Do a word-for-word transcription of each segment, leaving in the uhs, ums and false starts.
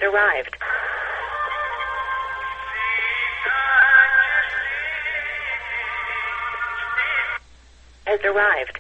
has arrived. Has arrived.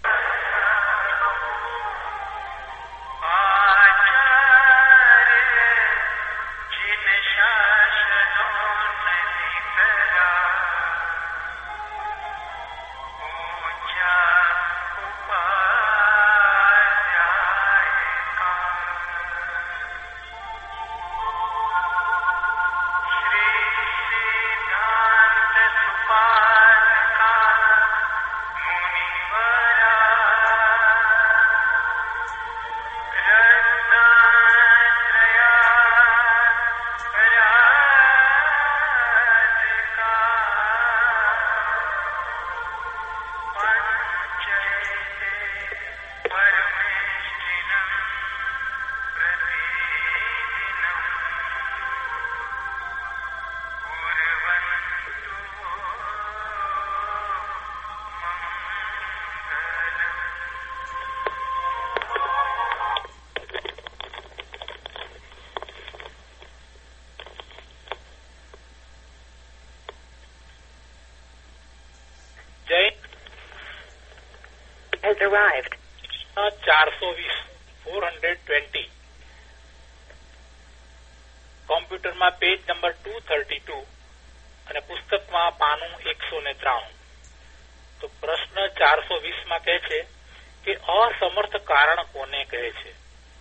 Has arrived. ચારસો વીસ four hundred twenty કોમ્પ્યુટરમાં page number two thirty two અને પુસ્તકમાં પાનું એકસો ને ત્રાણું. તો પ્રશ્ન ચારસો વીસ માં કહે છે કે અસમર્થ કારણ કોને કહે છે.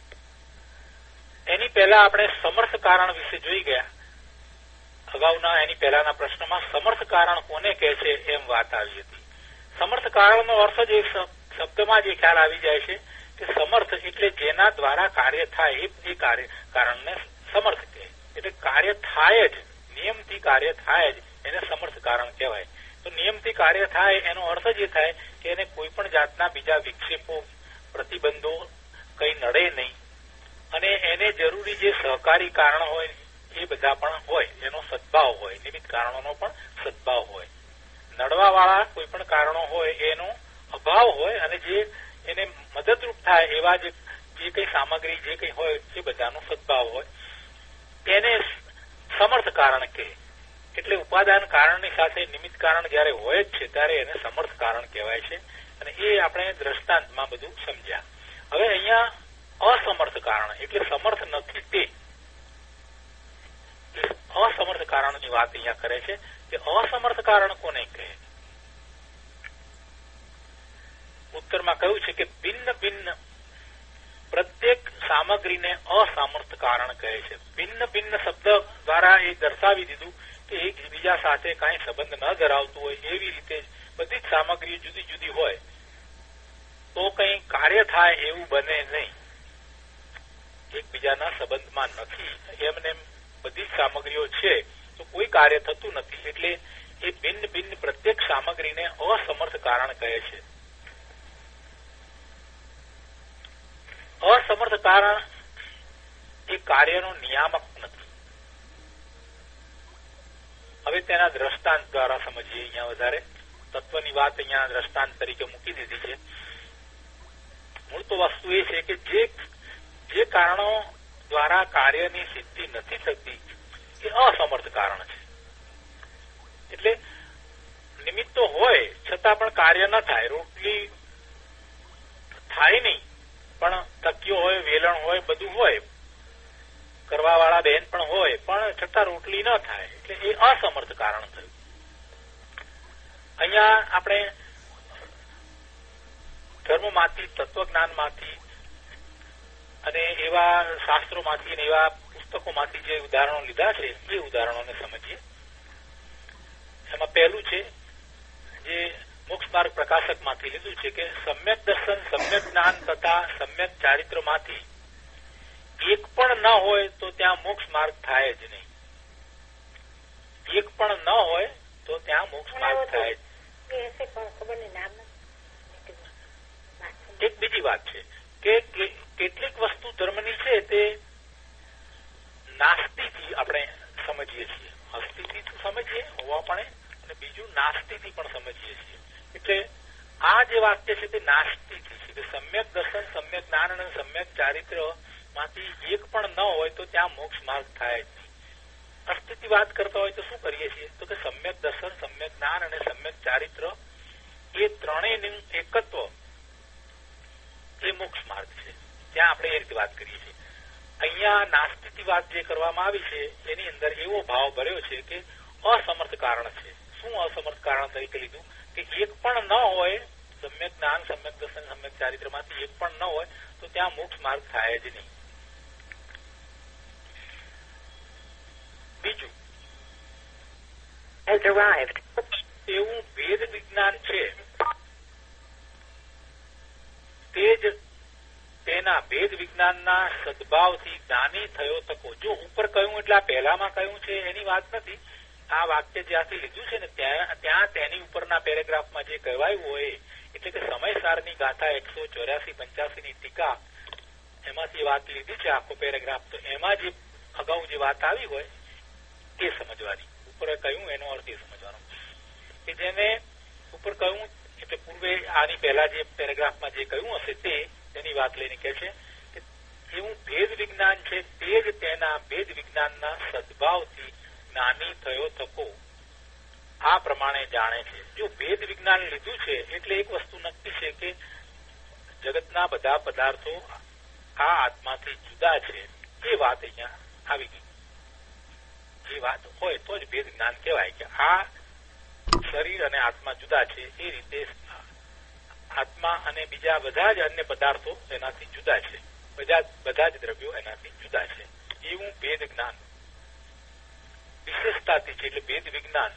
એની પહેલા આપણે સમર્થ કારણ વિશે જોઈ ગયા. અગાઉના એની પહેલાના પ્રશ્નમાં સમર્થ કારણ કોને કહે છે એમ વાત આવી હતી. સમર્થ કારણનો અર્થ જ શબ્દમાં જે ખ્યાલ આવી જાય છે કે સમર્થ એટલે જેના દ્વારા કાર્ય થાય એ કાર્ય કારણને સમર્થ કહે. એટલે કાર્ય થાય જ, નિયમથી કાર્ય થાય જ એને સમર્થ કારણ કહેવાય. તો નિયમથી કાર્ય થાય એનો અર્થ જ એ થાય કે એને કોઈ પણ જાતના બીજા વિક્ષેપો, પ્રતિબંધો કઈ નડે નહીં અને એને જરૂરી જે સહકારી કારણ હોય એ બધા પણ હોય, એનો સદભાવ હોય, નિમિત્ત કારણોનો પણ સદભાવ હોય. નડવા વાળા કોઈ પણ કારણો હોય એનો અભાવ હોય અને જે એને મદદરૂપ થાય એવા જે જે કઈ સામગ્રી જે કઈ હોય એ બધાનો સદભાવ હોય તેને સમર્થ કારણ કહે. એટલે ઉપાદાન કારણની સાથે નિમિત્ત કારણ જયારે હોય જ છે ત્યારે એને સમર્થ કારણ કહેવાય છે. અને એ આપણે દ્રષ્ટાંતમાં બધું સમજ્યા. હવે અહીંયા અસમર્થ કારણ એટલે સમર્થ નથી તે અસમર્થ કારણની વાત અહીંયા કરે છે કે અસમર્થ કારણ કોને કહે. ઉત્તરમાં કહ્યું છે કે ભિન્ન ભિન્ન પ્રત્યેક સામગ્રીને અસામર્થ કારણ કહે છે. ભિન્ન ભિન્ન શબ્દ દ્વારા એ દર્શાવી દીધું કે એકબીજા સાથે કાંઈ સંબંધ ન ધરાવતું હોય એવી રીતે બધી જ સામગ્રી જુદી જુદી હોય તો કઈ કાર્ય થાય એવું બને નહીં. એકબીજાના સંબંધમાં નથી એમને બધી જ સામગ્રીઓ છે તો કોઈ કાર્ય થતું નથી. એટલે એ ભિન્ન ભિન્ન પ્રત્યેક સામગ્રીને અસમર્થ કારણ કહે છે. અસમર્થ કારણ એ કાર્યનો નિયામક નથી. હવે તેના દ્રષ્ટાંત દ્વારા સમજીએ. અહીંયા વધારે તત્વની વાત અહીંયા દ્રષ્ટાંત તરીકે મૂકી દીધી છે. મૂળ તો વસ્તુ એ છે કે જે જે કારણો દ્વારા કાર્યની સિદ્ધિ નથી થતી એ અસમર્થ કારણ છે. એટલે નિમિત્તો હોય છતાં પણ કાર્ય ન થાય. રોટલી થાય નહીં પણ તકિયો હોય, વેલણ હોય, બધું હોય, કરવા વાળા બહેન પણ હોય પણ છતાં રોટલી ન થાય એટલે એ અસમર્થ કારણ થયું. અહીંયા આપણે ધર્મમાંથી, તત્વજ્ઞાનમાંથી અને એવા શાસ્ત્રોમાંથી અને એવા પુસ્તકોમાંથી જે ઉદાહરણો લીધા છે એ ઉદાહરણોને સમજીએ. એમાં પહેલું છે જે મોક્ષ માર્ગ પ્રકાશક માંથી લીધું છે કે સમ્યક દર્શન, સમ્યક જ્ઞાન તથા સમ્યક ચારિત્રમાંથી એક પણ ન હોય તો ત્યાં મોક્ષ માર્ગ થાય જ નહીં. એક પણ ન હોય તો ત્યાં મોક્ષ માર્ગ થાય જ. એક બીજી વાત છે કે કેટલીક વસ્તુ ધર્મની છે તે નાસ્તિથી આપણે સમજીએ છીએ. અસ્થિથી સમજીએ હોવા પણ અને બીજું નાસ્તિથી પણ સમજીએ છીએ. એટલે આ જે વાક્ય છે તે નાસ્તિથી છે કે સમ્યક દર્શન, સમ્યક જ્ઞાન અને સમ્યક ચારિત્ર માંથી એક પણ ન હોય તો ત્યાં મોક્ષ માર્ગ થાય જ નહીં. અસ્તિત્વવાદ કરતા હોય તો શું કરીએ છીએ? તો કે સમ્યક દર્શન, સમ્યક જ્ઞાન અને સમ્યક ચારિત્ર એ ત્રણેયનું એકત્વ એ મોક્ષ માર્ગ છે. ત્યાં આપણે એ રીતે વાત કરીએ છીએ. અહીંયા નાસ્તિકવાદ જે કરવામાં આવી છે એની અંદર એવો ભાવ ભર્યો છે કે અસમર્થ કારણ છે. શું અસમર્થ કારણ તરીકે લીધું? કે એક પણ ન હોય, સમ્યક જ્ઞાન, સમ્યક દર્શન, સમ્યક ચારિત્ર માંથી એક પણ ન હોય તો ત્યાં મોક્ષ માર્ગ થાય જ નહીં. બીજું, એવું ભેદ વિજ્ઞાન છે તે જ તેના ભેદ વિજ્ઞાનના સદભાવથી જ્ઞાની થયો તકો. જો ઉપર કહ્યું એટલે આ પહેલામાં કહ્યું છે એની વાત નથી. આ વાક્ય જ્યાંથી લીધું છે ને ત્યાં ત્યાં તેની ઉપરના પેરેગ્રાફમાં જે કહેવાયું હોય એટલે કે સમયસારની ગાથા એકસો ચોર્યાસી પંચ્યાસી ની ટીકા એમાંથી વાત લીધી છે આખો પેરેગ્રાફ. તો એમાં જે અગાઉ જે વાત આવી હોય એ સમજવાની. ઉપર કહ્યું એનો અર્થ એ સમજવાનો કે જેને ઉપર કહ્યું એટલે પૂર્વે આની પહેલા જે પેરેગ્રાફમાં જે કહ્યું હશે તે તેની વાત લઈને કહે છે કે એવું ભેદ વિજ્ઞાન છે તે જ તેના ભેદ વિજ્ઞાનના સદભાવથી જ્ઞાની થયો થકો આ પ્રમાણે જાણે છે. જો ભેદ વિજ્ઞાન લીધું છે એટલે એક વસ્તુ નક્કી છે કે જગતના બધા પદાર્થો આ આત્માથી જુદા છે. એ વાત અહીંયા આવી ગઈ. એ વાત હોય તો જ ભેદ જ્ઞાન કહેવાય કે આ શરીર અને આત્મા જુદા છે. એ રીતે આત્મા અને બીજા બધા જ અન્ય પદાર્થો એનાથી જુદા છે. બધા બધા જ દ્રવ્યો એનાથી જુદા છે. એવું ભેદ જ્ઞાન વિશેષતાથી છે એટલે ભેદ વિજ્ઞાન.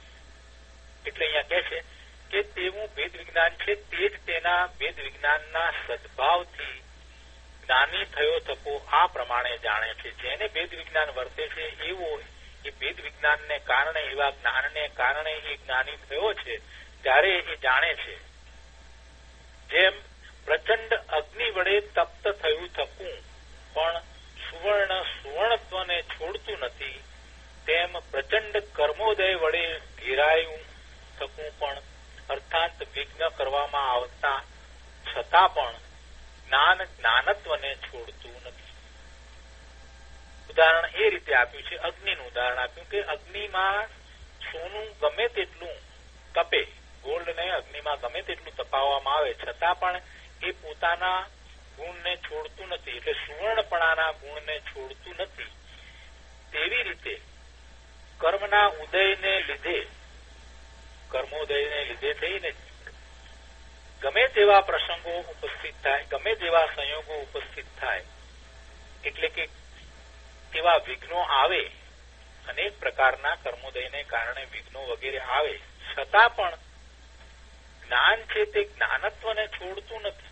એટલે અહીંયા કહે છે કે તેવું ભેદ વિજ્ઞાન છે તે જ તેના ભેદ વિજ્ઞાનના સદભાવથી જ્ઞાની થયો થકો આ પ્રમાણે જાણે છે. જેને ભેદ વિજ્ઞાન વર્તે છે એવો એ ભેદ વિજ્ઞાનને કારણે એવા જ્ઞાનને કારણે એ જ્ઞાની થયો છે ત્યારે એ જાણે છે. જેમ પ્રચંડ અગ્નિ વડે તપ્ત થયું થકું પણ સુવર્ણ સુવર્ણત્વને છોડતું નથી, તેમ પ્રચંડ કર્મોદય વડે ઘેરાયું થકું પણ અર્થાત વિઘ્ન કરવામાં આવતા છતાં પણ જ્ઞાન જ્ઞાનત્વને છોડતું નથી. ઉદાહરણ એ રીતે આપ્યું છે, અગ્નિનું ઉદાહરણ આપ્યું કે અગ્નિમાં સોનું ગમે તેટલું તપે, ગોલ્ડને અગ્નિમાં ગમે તેટલું તપાવવામાં આવે છતાં પણ એ પોતાના ગુણને છોડતું નથી, એટલે સુવર્ણપણાના ગુણને છોડતું નથી. તેવી રીતે કર્મના ઉદયને લીધે કર્મોદયને લીધે થઈને ગમે તેવા પ્રસંગો ઉપસ્થિત થાય, ગમે તેવા સંયોગો ઉપસ્થિત થાય, એટલે કે તેવા વિઘ્નો આવે, અનેક પ્રકારના કર્મોદયને કારણે વિઘ્નો વગેરે આવે છતાં પણ જ્ઞાન છે તે જ્ઞાનત્વને છોડતું નથી.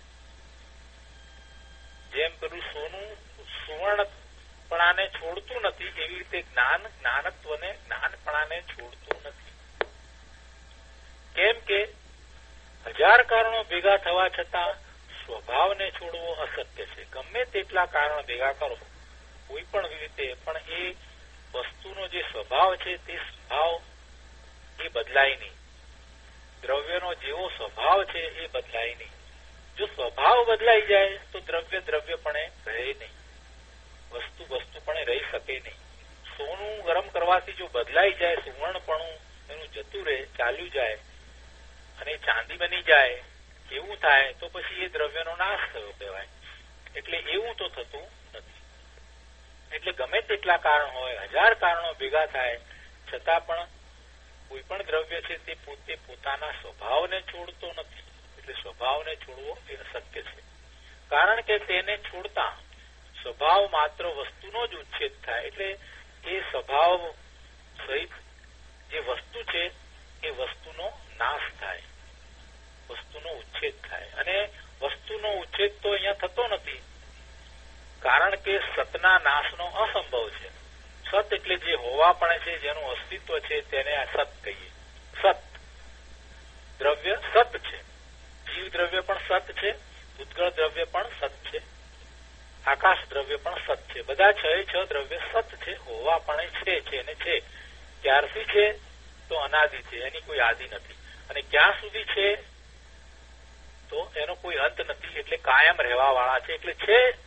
જેમ પેલું સોનું સુવર્ણપણાને છોડતું નથી એવી રીતે જ્ઞાન જ્ઞાનત્વને જ્ઞાનપણાને છોડતું નથી. કેમ કે હજાર કારણો ભેગા થવા છતાં સ્વભાવને છોડવો અશક્ય છે. ગમે તેટલા કારણો ભેગા કરો કોઈ પણ રીતે પણ એ વસ્તુનો જે સ્વભાવ છે તે સ્વભાવ એ બદલાય નહીં. દ્રવ્યનો જેવો સ્વભાવ છે એ બદલાય નહીં. જો સ્વભાવ બદલાઈ જાય તો દ્રવ્ય દ્રવ્યપણે રહે નહીં, વસ્તુ વસ્તુપણે રહી શકે નહીં. સોનું ગરમ કરવાથી જો બદલાઈ જાય, સુવર્ણપણું એનું જતું રહે, ચાલ્યું જાય અને ચાંદી બની જાય, એવું થાય તો પછી એ દ્રવ્યનો નાશ થયો કહેવાય. એટલે એવું તો થતું નથી. એટલે ગમે તેટલા કારણ હોય, હજાર કારણો ભેગા થાય છતાં પણ કોઈ પણ દ્રવ્ય છે તે પોતે પોતાના સ્વભાવને છોડતો નથી. એટલે સ્વભાવને છોડવો એ અશક્ય છે. કારણ કે તેને છોડતા સ્વભાવ માત્ર વસ્તુનો જ ઉચ્છેદ થાય. એટલે એ સ્વભાવ સહિત જે વસ્તુ છે એ વસ્તુનો નાશ થાય, વસ્તુનો ઉચ્છેદ થાય. અને વસ્તુનો ઉચ્છેદ તો અહીંયા થતો નથી, કારણ કે સતના નાશનો અસંભવ છે. સત એટલે જે હોવા પણ છે, જેનું અસ્તિત્વ છે તેને આ સત કહીએ. સત દ્રવ્ય સત છે, જીવ દ્રવ્ય પણ સત છે, ભૂતગળ દ્રવ્ય પણ સત છે, આકાશ દ્રવ્ય પણ સત છે. બધા છ છ દ્રવ્ય સત છે, હોવા પણ છે છે અને છે. ક્યારથી છે તો અનાદિ છે, એની કોઈ આદિ નથી. અને ક્યાં સુધી છે તો એનો કોઈ અંત નથી, એટલે કાયમ રહેવા વાળા છે. એટલે છે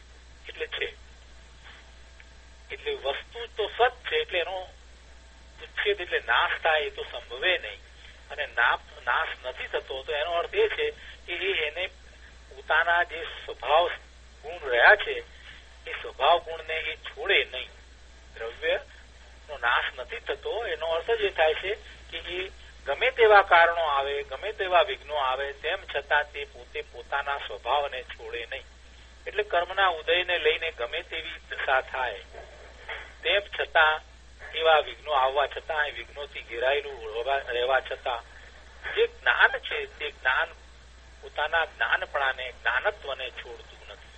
એટલે છે. એટલે વસ્તુ તો સત છે, એટલે એનો ઉચ્છેદ એટલે નાશ થાય એ તો સંભવે નહીં. અને નાશ નથી થતો તો એનો અર્થ એ છે કે એને પોતાના જે સ્વભાવ ગુણ રહ્યા છે એ સ્વભાવ ગુણને એ છોડે નહીં. દ્રવ્ય નો નાશ નથી થતો એનો અર્થ જ એ થાય છે કે એ ગમે તેવા કારણો આવે, ગમે તેવા વિઘ્નો આવે, તેમ છતાં તે પોતે પોતાના સ્વભાવને છોડે નહીં. એટલે કર્મના ઉદયને લઈને ગમે તેવી દશા થાય તેમ છતાં એવા વિઘ્નો આવવા છતાં, એ વિઘ્નોથી ઘેરાયેલું રહેવા છતાં જે જ્ઞાન છે તે જ્ઞાન પોતાના જ્ઞાનપણાને, જ્ઞાનત્વને છોડતું નથી.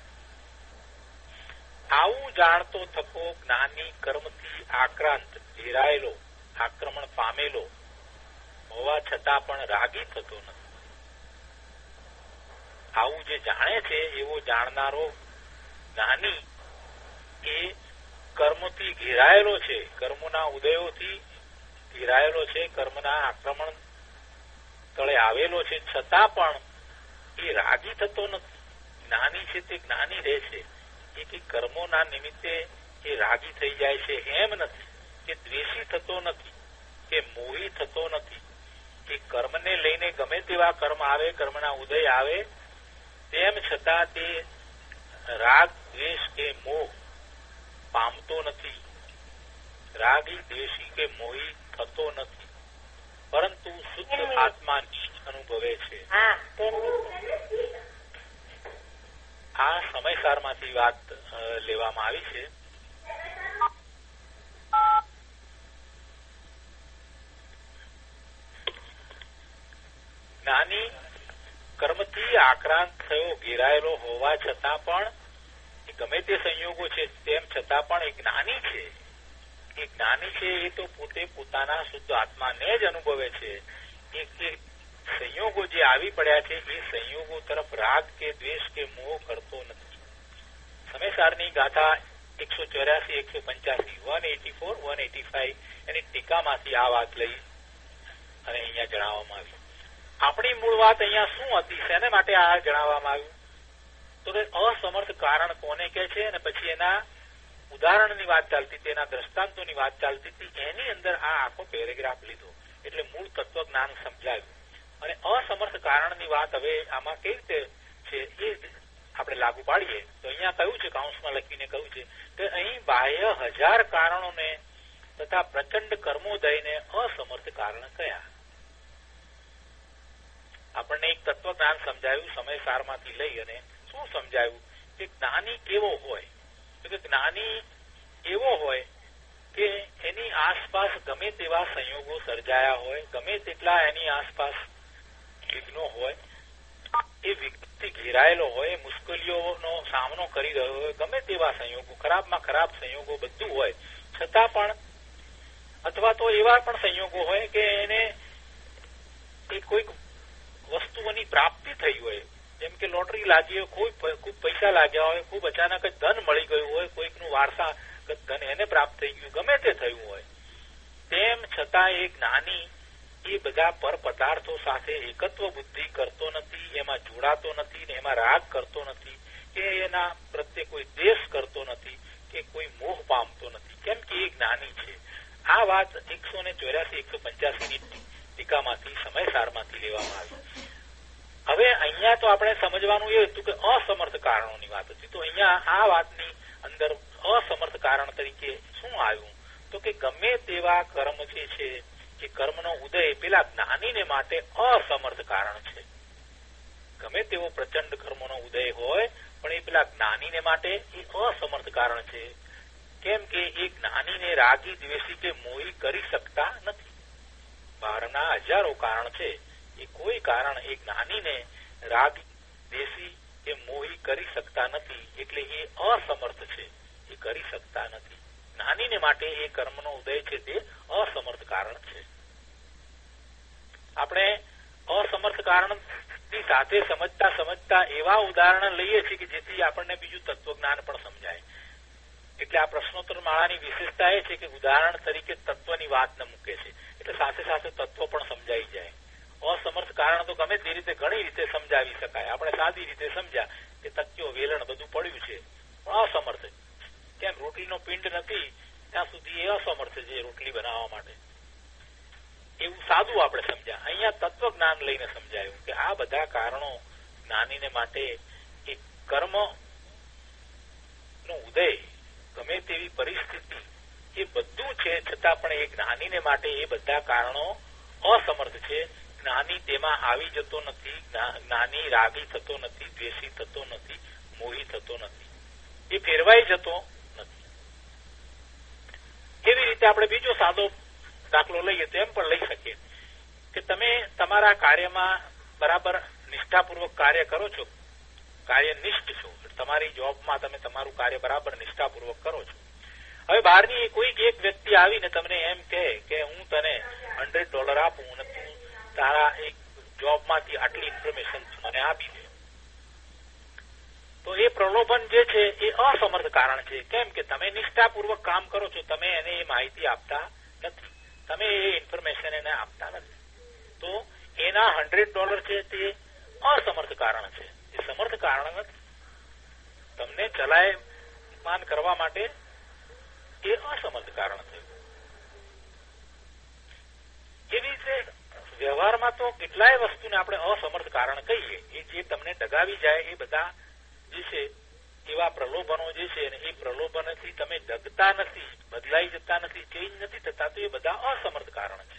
આવું જાણતો થકો જ્ઞાની કર્મથી આક્રાંત, ઘેરાયેલો, આક્રમણ પામેલો હોવા છતાં પણ રાગી થતો નથી. આવું જે જાણે છે એવો જાણનારો જ્ઞાની એ કર્મોથી ઘેરાયેલો છે, કર્મોના ઉદયોથી ઘેરાયેલો છે, કર્મના આક્રમણ તળે આવેલો છે, છતાં પણ એ રાગી થતો નથી. જ્ઞાની છે તે જ્ઞાની રહે છે. એ કે કર્મોના નિમિત્તે એ રાગી થઈ જાય છે એમ નથી, કે દ્વેષી થતો નથી, કે મોહી થતો નથી. કે કર્મને લઈને ગમે તેવા કર્મ આવે, કર્મના ઉદય આવે, તેમ છતાં તે રાગ, દ્વેષ કે મોહ પામતો નથી, રાગી, દ્વેષી કે મોહી થતો નથી, પરંતુ શુદ્ધ આત્મા અનુભવે છે. આ સમયસારમાંથી વાત લેવામાં આવી છે. જ્ઞાની કર્મથી આક્રાંત થયો, ઘેરાયેલો હોવા છતાં પણ ગમે તે સંયોગો છે તેમ છતાં પણ એ જ્ઞાની છે. એ જ્ઞાની છે એ તો પોતે પોતાના શુદ્ધ આત્માને જ અનુભવે છે. એ સંયોગો જે આવી પડ્યા છે એ સંયોગો તરફ રાગ કે દ્વેષ કે મોહ કરતો નથી. સમયસારની ગાથા એકસો ચોર્યાસી એકસો પંચ્યાસી one eighty four one eighty five એની ટીકામાંથી આ વાત લઈ અને અહીંયા જણાવવામાં આવ્યું. આપણી મૂળ વાત અહીંયા શું હતી, શેને માટે આ જણાવવામાં આવ્યું? તો અસમર્થ કારણ કોને કે છે, અને પછી એના ઉદાહરણની વાત ચાલતી હતી, એના દ્રષ્ટાંતોની વાત ચાલતી હતી. એની અંદર આ આખો પેરેગ્રાફ લીધો એટલે મૂળ તત્વજ્ઞાન સમજાયું. અને અસમર્થ કારણની વાત હવે આમાં કઈ રીતે છે એ આપણે લાગુ પાડીએ તો અહીંયા કહ્યું છે, કાઉન્સમાં લખીને કહ્યું છે કે અહીં બાહ્ય હજાર કારણોને તથા પ્રચંડ કર્મોદયને અસમર્થ કારણ કયા. આપણને એક તત્વજ્ઞાન સમજાયું સમયસારમાંથી લઈ, અને શું સમજાયું કે જ્ઞાની કેવો હોય, તો કે જ્ઞાની એવો હોય કે એની આસપાસ ગમે તેવા સંયોગો સર્જાયા હોય, ગમે તેટલા એની આસપાસ વિઘ્નો હોય, એ વિઘ્નથી ઘેરાયેલો હોય, મુશ્કેલીઓનો સામનો કરી રહ્યો હોય, ગમે તેવા સંયોગો, ખરાબમાં ખરાબ સંયોગો બધું હોય, છતાં પણ અથવા તો એવા પણ સંયોગો હોય કે એને કોઈક વસ્તુઓની પ્રાપ્તિ થઈ હોય, જેમ કે લોટરી લાગી હોય, ખૂબ ખૂબ પૈસા લાગ્યા હોય, ખૂબ અચાનક જ ધન મળી ગયું હોય, કોઈકનું વારસાગત ધન એને પ્રાપ્ત થઈ ગયું, ગમે તે થયું હોય, તેમ છતાં એ જ્ઞાની એ બધા પર પદાર્થો સાથે એકત્વ બુદ્ધિ કરતો નથી, એમાં જોડાતો નથી, ને એમાં રાગ કરતો નથી, કે એના પ્રત્યે કોઈ દ્વેષ કરતો નથી, કે કોઈ મોહ પામતો નથી, કેમ કે એ જ્ઞાની છે. આ વાત એકસો ને ચોર્યાસી એકસો પંચ્યાસી ની ટીકામાંથી સમયસારમાંથી લેવામાં આવી. હવે અહીંયા તો આપણે સમજવાનું એ હતું કે અસમર્થ કારણોની વાત હતી. તો અહીંયા આ વાતની અંદર અસમર્થ કારણ તરીકે શું આવ્યું, તો કે ગમે તેવા કર્મ જે છે એ કર્મનો ઉદય પેલા જ્ઞાનીને માટે અસમર્થ કારણ છે. ગમે તેવો પ્રચંડ કર્મનો ઉદય હોય પણ એ પેલા જ્ઞાનીને માટે એ અસમર્થ કારણ છે. કેમ કે એ જ્ઞાનીને રાગી, દ્વેષી કે મોહી કરી શકતા નથી. બહારના હજારો કારણ છે, એ કોઈ કારણ એ જ્ઞાનીને રાગ, દ્વેષી કે મોહી કરી શકતા નથી. એટલે એ અસમર્થ છે, એ કરી શકતા નથી. જ્ઞાનીને માટે એ કર્મનો ઉદય છે તે અસમર્થ કારણ છે. આપણે અસમર્થ કારણ ની સાથે સમજતા સમજતા એવા ઉદાહરણ લઈએ છીએ કે જેથી આપણને બીજું તત્વજ્ઞાન પણ સમજાય. એટલે આ પ્રશ્નોત્તર માળાની વિશેષતા એ છે કે ઉદાહરણ તરીકે તત્વની વાત ન મૂકે છે, એટલે સાથે સાથે તત્વ પણ સમજાઈ જાય. અસમર્થ કારણ તો ગમે તે રીતે ઘણી રીતે સમજાવી શકાય. આપણે સાદી રીતે સમજ્યા કે તત્વો, વેલણ બધું પડ્યું છે, પણ અસમર્થ. કેમ? રોટલીનો પિંડ નથી ત્યાં સુધી એ અસમર્થ છે રોટલી બનાવવા માટે. એવું સાદું આપણે સમજ્યા. અહીંયા તત્વજ્ઞાન લઈને સમજાયું કે આ બધા કારણો જ્ઞાનીને માટે એક કર્મ નો ઉદય, ગમે તેવી પરિસ્થિતિ, એ બધું છે છતાં પણ એ જ્ઞાનીને માટે એ બધા કારણો અસમર્થ છે. જ્ઞાની તેમાં આવી જતો નથી, જ્ઞાની રાગી થતો નથી, દ્વેષી થતો નથી, મોહી થતો નથી, એ ફેરવાઈ જતો નથી. એવી રીતે આપણે બીજો સાદો દાખલો લઈએ તો એમ પણ લઈ શકીએ કે તમે તમારા કાર્યમાં બરાબર નિષ્ઠાપૂર્વક કાર્ય કરો છો, કાર્યનિષ્ઠ છો, તમારી જોબમાં તમે તમારું કાર્ય બરાબર નિષ્ઠાપૂર્વક કરો છો. હવે બહારની કોઈક એક વ્યક્તિ આવીને તમને એમ કહે કે હું તને હંડ્રેડ ડોલર આપું અને તું તારા એક જોબમાંથી આટલી ઇન્ફોર્મેશન મને આપી દે, તો એ પ્રલોભન જે છે એ અસમર્થ કારણ છે. કેમ કે તમે નિષ્ઠાપૂર્વક કામ કરો છો, તમે એને એ માહિતી આપતા નથી, તમે એ ઇન્ફોર્મેશન એને આપતા નથી, તો એના હંડ્રેડ ડોલર છે તે અસમર્થ કારણ છે, એ સમર્થ કારણ નથી. તમને ચલાયમાન કરવા માટે એ અસમર્થ કારણ થયું. એવી રીતે વ્યવહારમાં તો કેટલાય વસ્તુને આપણે અસમર્થ કારણ કહીએ. એ જે તમને ડગાવી જાય એ બધા જે છે એવા પ્રલોભનો જે છે એ પ્રલોભનથી તમે ડગતા નથી, બદલાઈ જતા નથી, ચેન્જ નથી થતા, તો એ બધા અસમર્થ કારણ છે.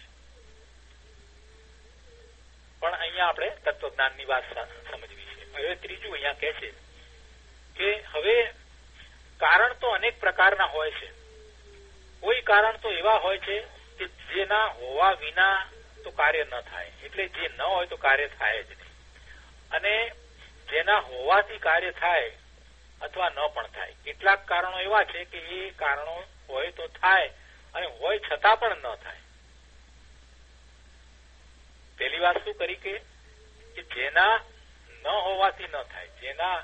પણ અહીંયા આપણે તત્વજ્ઞાનની વાત સમજવી છે. હવે ત્રીજું અહીંયા કહે છે કે હવે કારણ તો અનેક પ્રકારના હોય છે. કોઈ કારણ તો એવા હોય છે કે જેના હોવા વિના તો કાર્ય ન થાય, એટલે જે ન હોય તો કાર્ય થાય જ નહીં, અને જેના હોવાથી કાર્ય થાય અથવા ન પણ થાય. કેટલાક કારણો એવા છે કે એ કારણો હોય તો થાય અને હોય છતાં પણ ન થાય. પેલી વાત શું કરી કે જેના ન હોવાથી ન થાય, જેના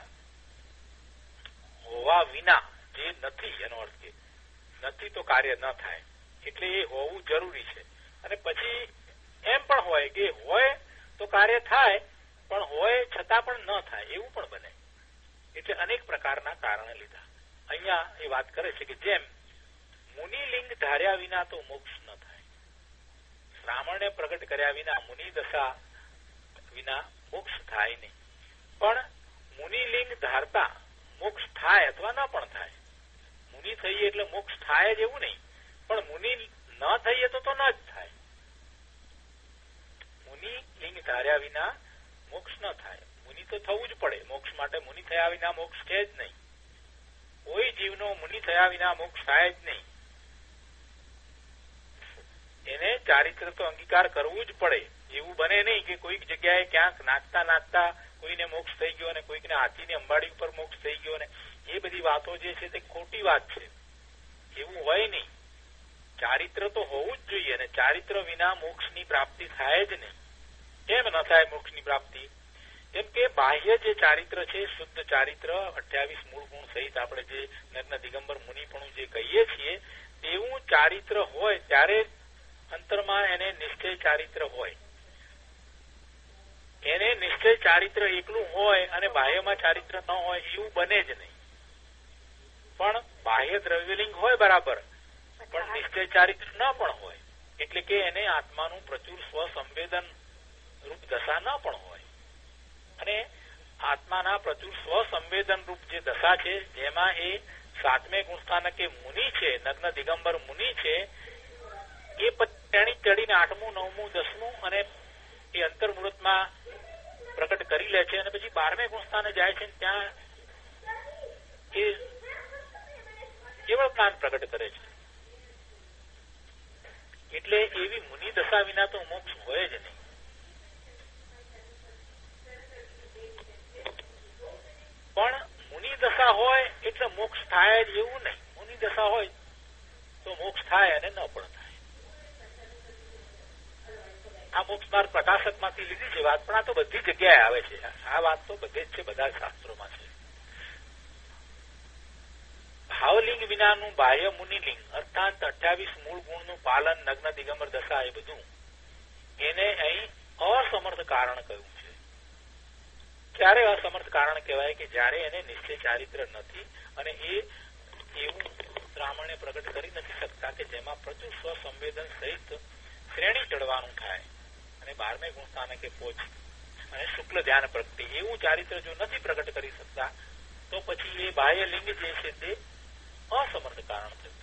હોવા વિના જે નથી, એનો અર્થ કે નથી તો કાર્ય ન થાય, એટલે એ હોવું જરૂરી છે. અને પછી એમ પણ હોય કે હોય તો કાર્ય થાય, પણ હોય છતાં પણ ન થાય એવું પણ બને. એટલે અનેક પ્રકારના કારણે લીધા. અહીંયા એ વાત કરે છે કે જેમ મુનિલિંગ ધાર્યા વિના તો મોક્ષ ન થાય, શ્રામણને પ્રગટ કર્યા વિના, મુનિ દશા વિના મોક્ષ થાય નહીં. પણ મુનિલિંગ ધારતા મોક્ષ થાય અથવા ન પણ થાય. મુનિ થઈએ એટલે મોક્ષ થાય જ એવું નહીં, પણ મુનિ ન થઈએ તો તો ન જ થાય. મુનિ લિંગ ધાર્યા વિના મોક્ષ ન થાય. મુનિ તો થવું જ પડે મોક્ષ માટે. મુનિ થયા વિના મોક્ષ છે જ નહીં. કોઈ જીવનો મુનિ થયા વિના મોક્ષ થાય જ નહીં. એને ચારિત્ર તો અંગીકાર કરવું જ પડે. એવું બને નહીં કે કોઈક જગ્યાએ ક્યાંક નાચતા નાચતા કોઈને મોક્ષ થઈ ગયો અને કોઈકને હાથીની અંબાડી ઉપર મોક્ષ થઈ ગયો ને એ બધી વાતો જે છે તે ખોટી વાત છે. એવું હોય નહીં. ચારિત્ર તો હોવું જ જોઈએ, અને ચારિત્ર વિના મોક્ષની પ્રાપ્તિ થાય જ નહીં. કેમ ન થાય મોક્ષની પ્રાપ્તિ? કેમ કે બાહ્ય જે ચારિત્ર છે, શુદ્ધ ચારિત્ર, અઠ્યાવીસ મૂળ ગુણ સહિત આપણે જે નગ્ન દિગંબર મુનિપણું જે કહીએ છીએ તેવું ચારિત્ર હોય ત્યારે અંતરમાં એને નિશ્ચય ચારિત્ર હોય. એને નિશ્ચય ચારિત્ર એકલું હોય અને બાહ્યમાં ચારિત્ર ન હોય એવું બને જ નહીં. પણ બાહ્ય દ્રવ્યલિંગ હોય બરાબર, પણ નિશ્ચય ચારિત્ર ન પણ હોય, એટલે કે એને આત્માનું પ્રચુર સ્વસંવેદન રૂપ દશા ન પણ હોય. અને આત્માના પ્રચુર સ્વસંવેદન રૂપ જે દશા છે જેમાં એ સાતમે ગુણસ્થાનકે મુનિ છે, નગ્ન દિગંબર મુનિ છે, એ તેણી ચડીને આઠમું, નવમું, દસમું અને એ અંતર્મુહૂર્તમાં પ્રકટ કરી લે છે, અને પછી બારમે ગુણસ્થાને જાય છે ત્યાં એ કેવળ જ્ઞાન પ્રગટ કરે છે. એટલે એવી મુનિ દશા વિના તો મોક્ષ હોય જ નહીં. પણ મુનિ દશા હોય એટલે મોક્ષ થાય જ એવું નહીં. મુનિ દશા હોય તો મોક્ષ થાય અને ન પણ થાય. આ મોક્ષ માર્ગ પ્રકાશક માંથી લીધી છે વાત, પણ આ તો બધી જગ્યાએ આવે છે. આ વાત તો બધે જ છે, બધા શાસ્ત્રોમાં છે. ભાવલિંગ વિનાનું બાહ્ય મુનિલિંગ અર્થાત અઠ્યાવીસ મૂળ ગુણનું પાલન, નગ્ન દિગંબર દશા, એ બધું એને અહીં અસમર્થ કારણ કહ્યું છે. ક્યારે અસમર્થ કારણ કહેવાય? કે જયારે એને નિશ્ચય ચારિત્ર નથી અને એ એવું બ્રાહ્મણે પ્રગટ કરી નથી શકતા કે જેમાં પ્રચુર સ્વસંવેદન સહિત શ્રેણી ચડવાનું થાય અને બારમે ગુણસ્થાને કે પોચ અને શુક્લ ધ્યાન પ્રગતિ એવું ચારિત્ર જો નથી પ્રગટ કરી શકતા તો પછી એ બાહ્ય લિંગ જે છે તે અસમર્થ કારણ થયું.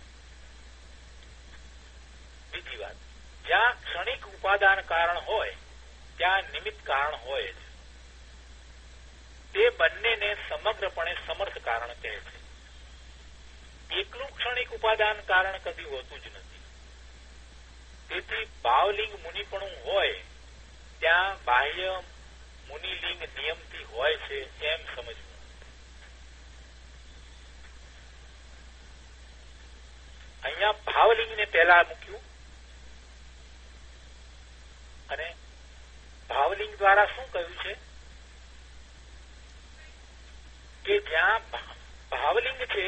બીજી વાત, જ્યાં ક્ષણિક ઉપાદાન કારણ હોય ત્યાં નિમિત્ત કારણ હોય જ. તે બંનેને સમગ્રપણે સમર્થ કારણ કહે છે. એકલું ક્ષણિક ઉપાદાન કારણ કદી હોતું જ નથી. તેથી ભાવલિંગ મુનિપણું હોય ત્યાં બાહ્ય મુનિલિંગ નિયમથી હોય છે એમ સમજવું. અહીંયા ભાવલિંગને પહેલા મૂક્યું અને ભાવલિંગ દ્વારા શું કહ્યું છે કે જ્યાં ભાવલિંગ છે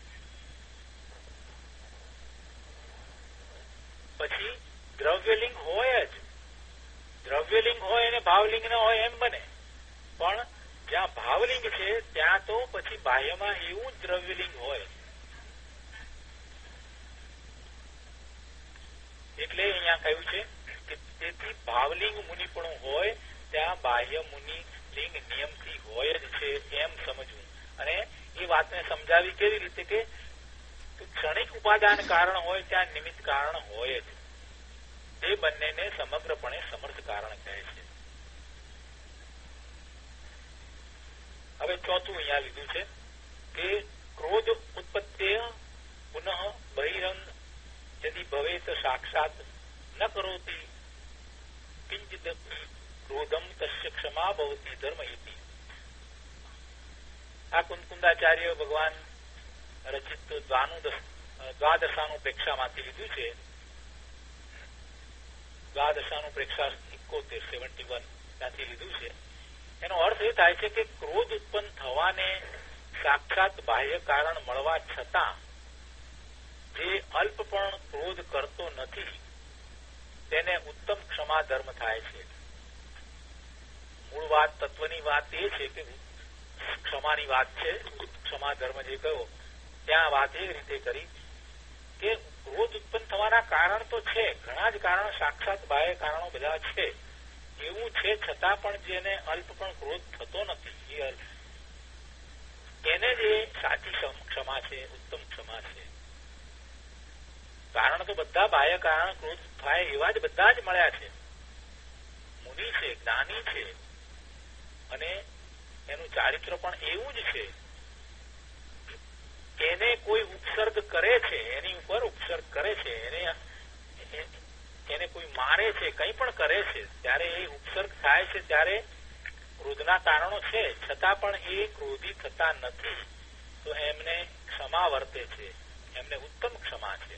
પછી દ્રવ્યલિંગ હોય જ. દ્રવ્યલિંગ હોય અને ભાવલિંગ ન હોય એમ બને, પણ જ્યાં ભાવલિંગ છે ત્યાં તો પછી બાહ્યમાં એવું જ દ્રવ્યલિંગ હોય. એટલે અહીંયા કહ્યું છે કે તેથી ભાવલિંગ મુનિપણું હોય ત્યાં બાહ્ય મુનિ લિંગ નિયમથી હોય જ છે એમ સમજવું. અને એ વાતને સમજાવી કેવી રીતે કે ક્ષણિક ઉપાદાન કારણ હોય ત્યાં નિમિત્ત કારણ હોય જ. તે બંનેને સમગ્રપણે સમર્થ કારણ કહે છે. હવે ચોથું અહીંયા લીધું છે કે ક્રોધ ઉત્પત્તિ પુનઃ બહિરંગ યદિ ભવેત સાક્ષાત ન કરોતી કિંચિદ ક્રોધમ તસ્ય ક્ષમા ભવતી ધર્મ ઇતિ. આ કુંદકુંદાચાર્ય ભગવાન રચિત દ્વાદશાનું પ્રેક્ષામાંથી લીધું છે. દ્વાદશાનું પ્રેક્ષા ઇકોતેર સેવન્ટી વન ત્યાંથી લીધું છે. એનો અર્થ એ થાય છે કે ક્રોધ ઉત્પન્ન થવાને સાક્ષાત બાહ્ય કારણ મળવા છતાં જે અલ્પ પણ ક્રોધ કરતો નથી તેને ઉત્તમ ક્ષમા ધર્મ થાય છે. મૂળ વાત તત્વની વાત એ છે કે ક્ષમાની વાત છે. ક્ષમા ધર્મ જે કહ્યો ત્યાં વાત એ રીતે કરી કે ક્રોધ ઉત્પન્ન થવાના કારણ તો છે, ઘણા જ કારણો સાક્ષાત બાહ્ય કારણો બધા છે, એવું છે છતાં પણ જેને અલ્પ પણ ક્રોધ થતો નથી એને જે સાચી ક્ષમા છે, ઉત્તમ ક્ષમા છે. કારણ તો બધા બાહ્ય કારણ ક્રોધ થાય એવા જ બધા જ મળ્યા છે. મુનિ છે, જ્ઞાની છે અને એનું ચારિત્ર પણ એવું જ છે. એને કોઈ ઉપસર્ગ કરે છે, એની ઉપર ઉપસર્ગ કરે છે, એને એને કોઈ મારે છે, કંઈ પણ કરે છે ત્યારે એ ઉપસર્ગ થાય છે ત્યારે ક્રોધના કારણો છે છતાં પણ એ ક્રોધી થતા નથી તો એમને ક્ષમા વર્તે છે, એમને ઉત્તમ ક્ષમા છે.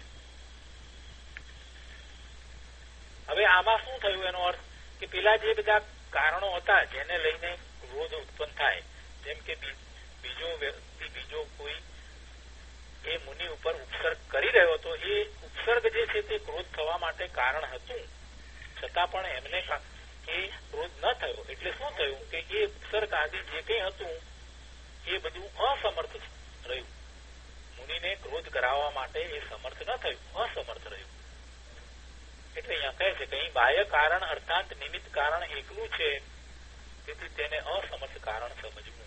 હવે આમાં શું થયું એનો અર્થ કે પેલા જે બધા કારણો હતા જેને લઈને ક્રોધ ઉત્પન્ન થાય, જેમ કે બીજો વ્યક્તિ બીજો કોઈ એ મુનિ ઉપર ઉપસર્ગ કરી રહ્યો હતો, એ ઉપસર્ગ જે છે તે ક્રોધ થવા માટે કારણ હતું છતાં પણ એમને એ ક્રોધ ન થયો. એટલે શું થયું કે એ ઉપસર્ગ આદિ જે કંઈ હતું એ બધું અસમર્થ રહ્યું. મુનિને ક્રોધ કરાવવા માટે એ સમર્થ ન થયું, અસમર્થ રહ્યું. એટલે અહીંયા કહે છે કે અહીં બાહ્ય કારણ અર્થાત નિમિત્ત કારણ એકલું છે, તેથી તેને અસમર્થ કારણ સમજવું.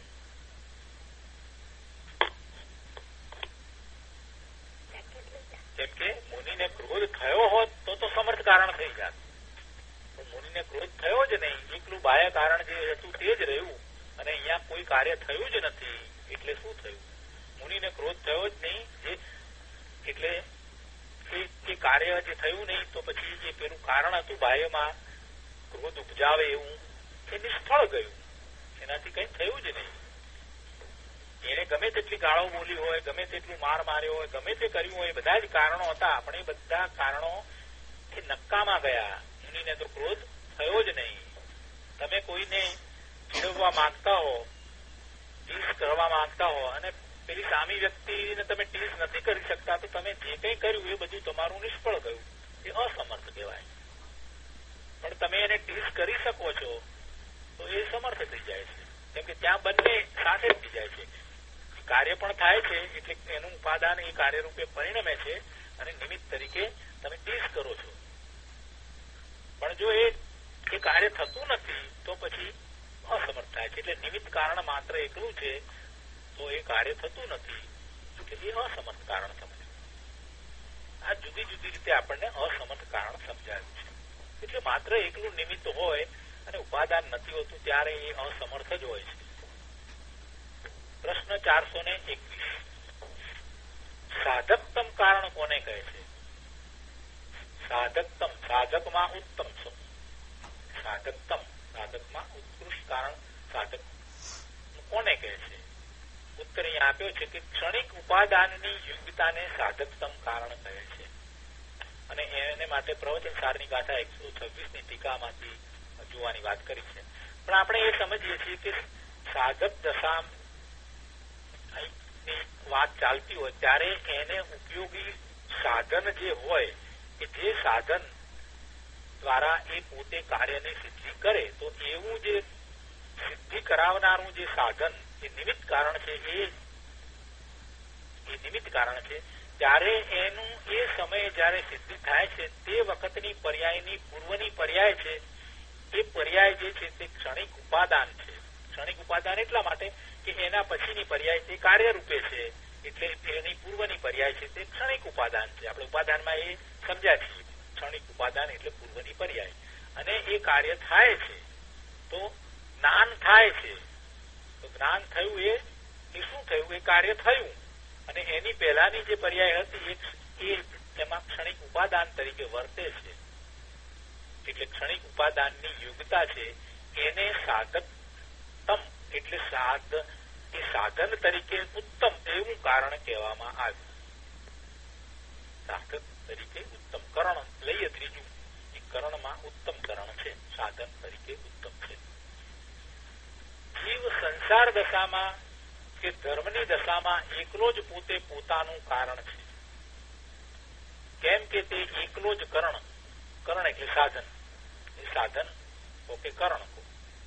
કેમ કે મુનિને ક્રોધ થયો હોત તો તો સમર્થ કારણ થઈ જાત, પણ મુનિને ક્રોધ થયો જ નહીં, એકલું બાહ્ય કારણ જે હતું તે જ રહ્યું અને અહીંયા કોઈ કાર્ય થયું જ નથી. એટલે શું થયું? મુનિને ક્રોધ થયો જ નહીં, જે એટલે એ કાર્ય જે થયું નહીં તો પછી જે પેલું કારણ હતું બાહ્યમાં ક્રોધ ઉપજાવે એવું એ નિષ્ફળ ગયું, એનાથી કઈ થયું જ નહીં. એને ગમે તેટલી ગાળો બોલી હોય, ગમે તેટલું માર માર્યો હોય, ગમે તે કર્યું હોય, બધા જ કારણો હતા પણ એ બધા કારણો એ નક્કામાં ગયા. મુનિને તો ક્રોધ થયો જ નહીં. તમે કોઈને ચીડવવા માંગતા હો, ટીસ કરવા માંગતા હો અને પેલી સામી વ્યક્તિને તમે ટીસ નથી કરી શકતા તો તમે જે કંઈ કર્યું એ બધું તમારું નિષ્ફળ ગયું, એ અસમર્થ કહેવાય. પણ તમે એને ટીસ કરી શકો છો તો એ સમર્થ થઈ જાય છે, કેમ કે ત્યાં બંને સાથે થઈ જાય છે. કાર્ય પણ થાય અને નિમિત્ત તરીકે તમે ટીસ કરો છો. પણ જો એ એ કાર્ય થતું નથી તો પછી અસમર્થ થાય છે. એટલે નિમિત્ત કારણ માત્ર એકલું છે તો એ કાર્ય થતું નથી એટલે એ અસમર્થ કારણ સમજવું. આ જુદી જુદી રીતે આપણને અસમર્થ કારણ સમજાયું છે. એટલે માત્ર એકલું નિમિત્ત હોય અને ઉપાદાન નથી હોતું ત્યારે એ અસમર્થ જ હોય છે. પ્રશ્ન ચારસો ને એકવીસ, સાધકતમ કારણ કોને કહે છે? સાધકતમ, સાધકમાં ઉત્તમ, સાધકતમ સાધકમાં ઉત્કૃષ્ટ કારણ સાધક કોને કહે છે? ઉત્તર અહીંયા આપ્યો છે કે ક્ષણિક ઉપાદાનની યુક્તતાને સાધકતમ કારણ કહે છે. અને એને માટે પ્રવચન સારની ગાથા એકસો છવ્વીસ ની ટીકામાંથી જોવાની વાત કરી છે. પણ આપણે એ સમજીએ છીએ કે સાધક દશા ની વાત ચાલતી હોય ત્યારે એને ઉપયોગી સાધન જે હોય કે જે સાધન દ્વારા એ પોતે કાર્યની સિદ્ધિ કરે તો એવું જે સિદ્ધિ કરાવનારું જે સાધન એ નિમિત્ત કારણ છે એ નિમિત્ત કારણ છે ત્યારે એનું એ સમયે જયારે સિદ્ધિ થાય છે તે વખતની પર્યાયની પૂર્વની પર્યાય છે એ પર્યાય જે છે તે ક્ષણિક ઉપાદાન છે. ક્ષણિક ઉપાદાન એટલા માટે કે એના પછીની પર્યાય તે કાર્યરૂપે છે એટલે એની પૂર્વની પર્યાય છે તે ક્ષણિક ઉપાદાન છે. આપણે ઉપાદાનમાં એ સમજ્યા છીએ. ક્ષણિક ઉપાદાન એટલે પૂર્વની પર્યાય અને એ કાર્ય થાય છે તો જ્ઞાન થાય છે તો જ્ઞાન થયું એ શું થયું? એ કાર્ય થયું અને એની પહેલાની જે પર્યાય હતી એ એમાં ક્ષણિક ઉપાદાન તરીકે વર્તે છે. એટલે ક્ષણિક ઉપાદાનની યુગતા છે એને સાધકતમ એટલે સાધ એ સાધન તરીકે ઉત્તમ એવું કારણ કહેવામાં આવ્યું. સાધક તરીકે ઉત્તમ કરણ લઈએ ત્રીજું, એ કરણમાં ઉત્તમ કરણ છે, સાધન તરીકે ઉત્તમ છે. જીવ સંસાર દશામાં કે ધર્મની દશામાં એકલો જ પોતે પોતાનું કારણ છે. કેમ કે તે એકલો જ કરણ, કરણ એટલે સાધન, એ સાધન ઓકે કરણ કો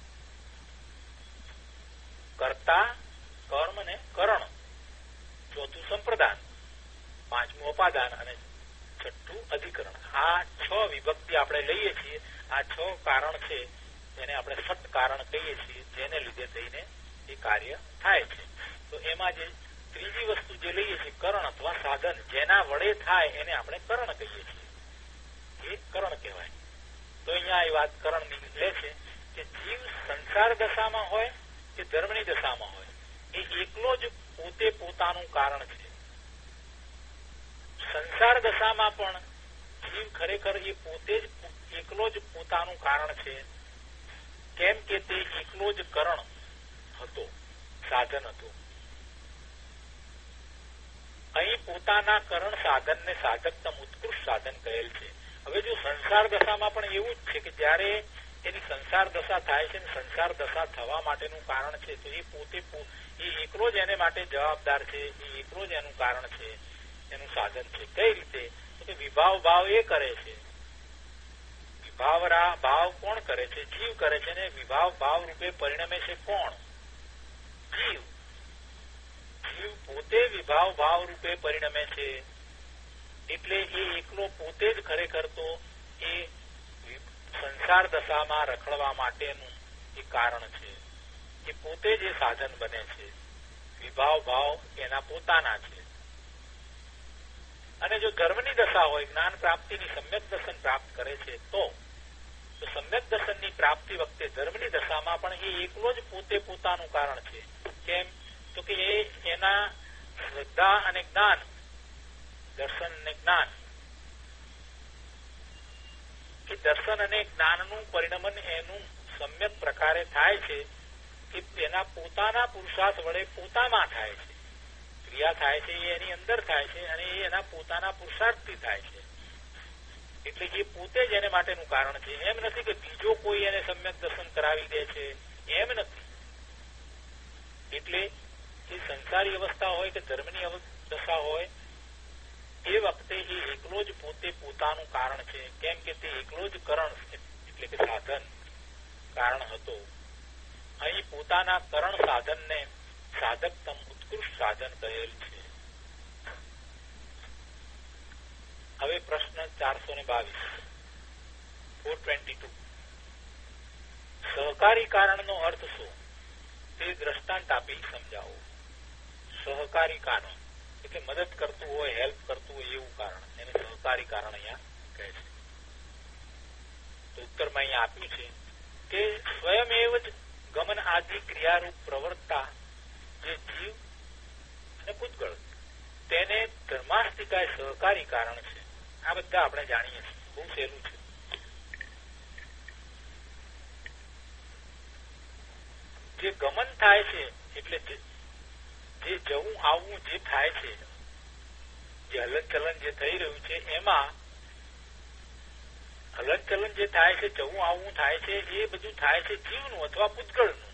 કર્તા કર્મ ને કરણ, ચોથું સંપ્રદાન, પાંચમું અપાદાન અને છઠ્ઠું અધિકરણ. આ છ વિભક્તિ આપણે લઈએ છીએ. આ છ કારણ છે જેને આપણે સત કારણ કહીએ છીએ, જેને લીધે થઈને એ કાર્ય થાય છે. તો એમાં જે ત્રીજી વસ્તુ જે લઈએ છીએ કરણ અથવા સાધન, જેના વડે થાય એને આપણે કરણ કહીએ છીએ, એ કરણ કહેવાય. તો અહીંયા એ વાત કરણની લે છે કે જીવ સંસાર દશામાં હોય કે ધર્મની દશામાં હોય એ એકલો જ પોતે પોતાનું કારણ છે. સંસાર દશામાં પણ જીવ ખરેખર એ પોતે જ એકલો જ પોતાનું કારણ છે. કેમ કે તે એકલો જ કરણ હતો, સાધન હતું. અહીં પોતાના કરણ સાધનને સાધકતમ ઉત્કૃષ્ટ સાધન કહેલ છે. હવે જો સંસાર દશામાં પણ એવું જ છે કે જયારે એની સંસાર દશા થાય છે, સંસાર દશા થવા માટેનું કારણ છે તો એ પોતે એ એકલો જ એને માટે જવાબદાર છે, એ એકલો જ એનું કારણ છે, એનું સાધન છે. કઈ રીતે? તો કે વિભાવ ભાવ એ કરે છે. વિભાવરા ભાવ કોણ કરે છે? જીવ કરે છે. ને વિભાવ ભાવ રૂપે પરિણમે છે કોણ? જીવ. જીવ પોતે વિભાવ ભાવ રૂપે પરિણમે છે. એટલે એ એકલો પોતે જ ખરેખર તો એ સંસાર દશામાં રખડવા માટેનું એ કારણ છે. એ પોતે જ એ સાધન બને છે. વિભાવ ભાવ એના પોતાના છે. અને જો ધર્મની દશા હોય, જ્ઞાન પ્રાપ્તિની સમ્યક દર્શન પ્રાપ્ત કરે છે તો સમ્યક દર્શનની પ્રાપ્તિ વખતે ધર્મની દશામાં પણ એ એકલો જ પોતે પોતાનું કારણ છે. કેમ? તો કે એ એના શ્રદ્ધા અને જ્ઞાન, દર્શન અને જ્ઞાન, એ દર્શન અને જ્ઞાનનું પરિણમન એનું સમ્યક પ્રકારે થાય છે કે તેના પોતાના પુરુષાર્થ વડે પોતામાં થાય છે. ક્રિયા થાય છે એ એની અંદર થાય છે અને એ એના પોતાના પુરુષાર્થથી થાય છે. એટલે એ પોતે જ એને માટેનું કારણ છે. એમ નથી કે બીજો કોઈ એને સમ્યક દર્શન કરાવી દે છે, એમ નથી. એટલે એ સંસારી અવસ્થા હોય કે ધર્મની દશા હોય એ વખતે એ એકલો જ પોતે પોતાનું કારણ છે. કેમ કે તે એકલો જ કરણ એટલે કે સાધન કારણ હતો. અહીં પોતાના કરણ સાધનને સાધકતમ ઉત્કૃષ્ટ સાધન કહેલ છે. હવે પ્રશ્ન ચારસો ને બાવીસ ફોર ટ્વેન્ટી ટુ સહકારી કારણનો અર્થ શું તે દ્રષ્ટાંત આપી સમજાવો. સહકારી કારણ એટલે મદદ કરતું હોય, હેલ્પ કરતું હોય એવું કારણ, એને સહકારી કારણ અહીંયા કહે છે. તો ઉત્તરમાં અહીંયા આપ્યું છે કે સ્વયમેવ જ ગમન આદિ ક્રિયારૂપ પ્રવર્તતા જે જીવ અને પૂતગળ તેને ધર્માસ્તિકા સહકારી કારણ છે. આ બધા આપણે જાણીએ છીએ, બહુ સહેલું છે. જે ગમન થાય છે એટલે જે જવું આવવું જે થાય છે, જે હલનચલન જે થઈ રહ્યું છે, એમાં હલનચલન જે થાય છે, જવું આવવું થાય છે, એ બધું થાય છે જીવનું અથવા પૂતગળનું.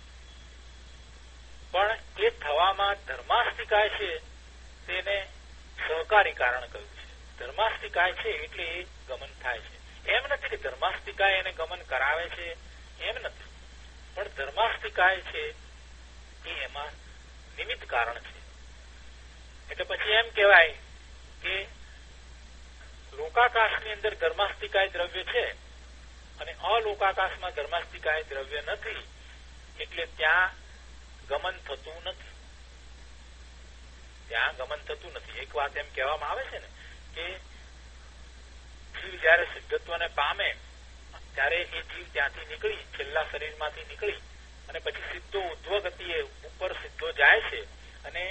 પણ એ થવામાં ધર્માસ્તિકાય છે તેને સહકારી કારણ કહ્યું છે. ધર્માસ્તિકાય છે એટલે એ ગમન થાય છે. એમ નથી કે ધર્માસ્તિકાય એને ગમન કરાવે છે, એમ નથી, પણ ધર્માસ્તિકાય છે એ એમાં નિમિત્ત કારણ છે. એટલે પછી એમ કહેવાય કે લોકાકાશની અંદર ધર્માસ્તિકાય દ્રવ્ય છે અને અલોકાકાશમાં ધર્માસ્તિકાય દ્રવ્ય નથી, એટલે ત્યાં ગમન થતું નથી. ત્યાં ગમન થતું નથી. એક વાત એમ કહેવામાં આવે છે ને કે જીવ જયારે સિદ્ધત્વને પામે ત્યારે એ જીવ ત્યાંથી નીકળી, છેલ્લા શરીરમાંથી નીકળી અને પછી સીધો ઉધ્વ ગતિએ ઉપર સીધો જાય છે અને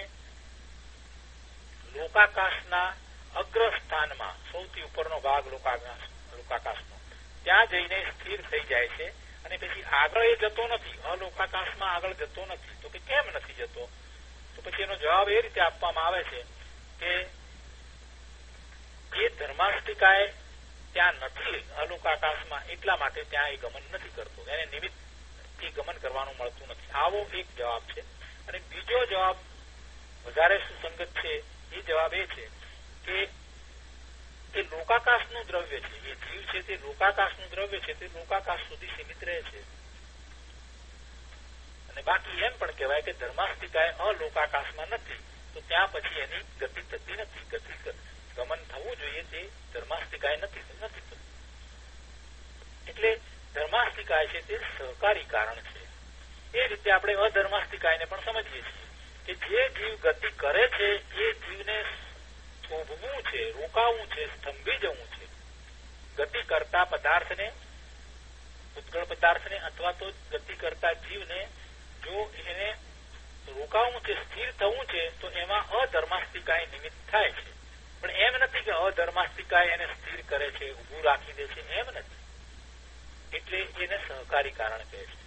લોકાકાશના અગ્ર સ્થાનમાં, સૌથી ઉપરનો ભાગ લોકાકાશ લોકાકાશનો, ત્યાં જઈને સ્થિર થઈ જાય છે અને પછી આગળ એ જતો નથી, અલોકાકાશમાં આગળ જતો નથી. તો કે કેમ નથી જતો? તો પછી એનો જવાબ એ રીતે આપવામાં આવે છે કે એ ધર્માસ્તિકાએ ત્યાં નથી અલોકાકાશમાં, એટલા માટે ત્યાં એ ગમન નથી કરતો, એને નિમિત્ત એ ગમન કરવાનું મળતું નથી. આવો એક જવાબ છે. અને બીજો જવાબ વધારે સુસંગત છે. એ જવાબ એ છે કે એ લોકાકાશનું દ્રવ્ય છે, એ જીવ છે તે લોકાકાશનું દ્રવ્ય છે, તે લોકાકાશ સુધી સીમિત રહે છે. અને બાકી એમ પણ કહેવાય કે ધર્માસ્તિકાએ અલોકાકાશમાં નથી, તો ત્યાં પછી એની ગતિ થતી નથી. ગતિ ગમન થવું જોઈએ તે ધર્માસ્તિકાએ નથી નથી થતું. એટલે ધર્માસ્તિકાય છે તે સહકારી કારણ છે. એ રીતે આપણે અધર્માસ્તિકાયને પણ સમજીએ છીએ કે જે જીવ ગતિ કરે છે એ જીવને થોભવું છે, રોકાવું છે, સ્તંભી જવું છે. ગતિ કરતા પદાર્થને, ઉત્કળ પદાર્થને અથવા તો ગતિ કરતા જીવને જો એને રોકાવું છે, સ્થિર થવું છે, તો એમાં અધર્માસ્તિકાય નિમિત્ત થાય છે. પણ એમ નથી કે અધર્માસ્તિકાય એને સ્થિર કરે છે, ઉભું રાખી દે છે, એમ નથી. એટલે એને સહકારી કારણ કહે છે.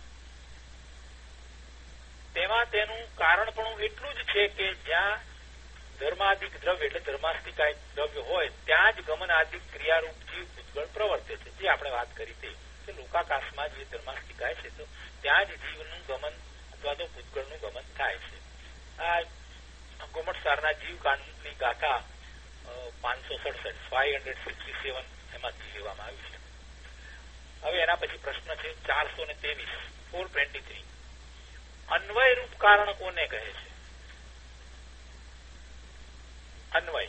તેમાં તેનું કારણ પણ એટલું જ છે કે જ્યાં ધર્માદિક દ્રવ્ય એટલે ધર્માસ્તિકાય દ્રવ્ય હોય ત્યાં જ ગમન આદિક ક્રિયારૂપ જીવ પૂતગળ પ્રવર્તે છે. જે આપણે વાત કરી હતી કે લોકાકાશમાં જે ધર્માસ્તિકાય છે તો ત્યાં જ જીવનું ગમન અથવા તો પૂતગળનું ગમન થાય છે. આ ગોમટસારના જીવકાંડની ગાથા પાંચસો સડસઠ ફાઈવ હંડ્રેડ સિક્સટી સેવન એમાંથી લેવામાં આવ્યું છે. હવે એના પછી પ્રશ્ન છે ચારસો ને ત્રેવીસ ફોર ટ્વેન્ટી થ્રી અન્વય રૂપ કારણ કોને કહે છે? અન્વય